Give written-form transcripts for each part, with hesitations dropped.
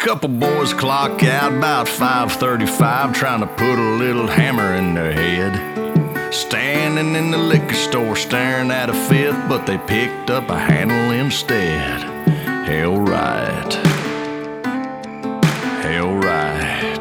Couple boys clock out about 5:35, trying to put a little hammer in their head. Standing in the liquor store staring at a fifth, but they picked up a handle instead. Hell right. Hell right.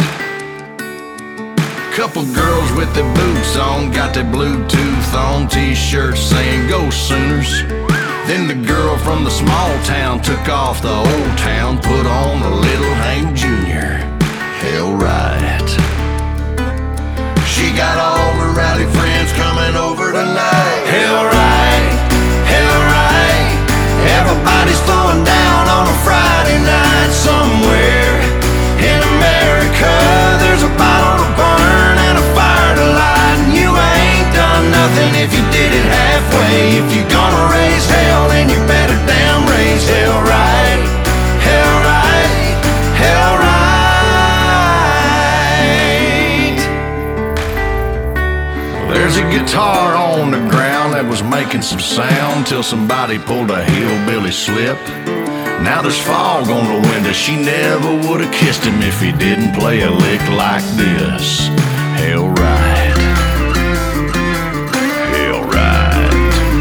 Couple girls with their boots on, got their Bluetooth on, t-shirts saying go Sooners. Then the girl from the small town took off the old town, put on a little Hank Jr. Hell right. She got all her rowdy friends coming over tonight. Hell right, hell right. Everybody's throwing down on a Friday night somewhere in America. There's a bottle to burn and a fire to light, and you ain't done nothing if you did it halfway. If you're gonna raise hell, then you better damn raise hell right. Hell right, hell right. There's a guitar on the ground that was making some sound till somebody pulled a hillbilly slip. Now there's fog on the window. She never would have kissed him if he didn't play a lick like this. Hell right. Hell right.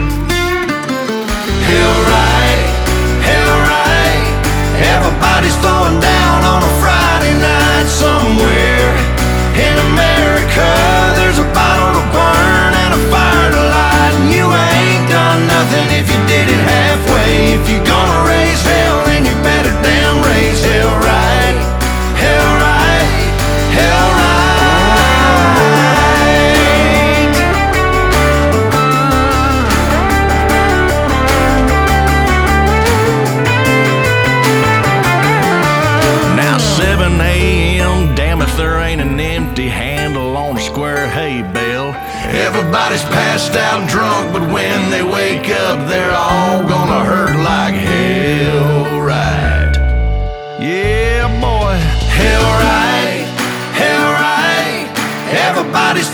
Hell right. Hell right. Everybody's throwing down on a Friday night somewhere in America. There's a bottle to burn and a fire to light, and you ain't done nothing if you did it halfway. If you're gonna raise hell, then you better damn raise hell right. Hell right. Hell right. Now 7 a.m., damn if there ain't an empty handle on a square hay bale. Everybody's passed out drunk, but when they wake up, they're all gonna hurt like hell right. Yeah, boy. Hell right, hell right. Everybody's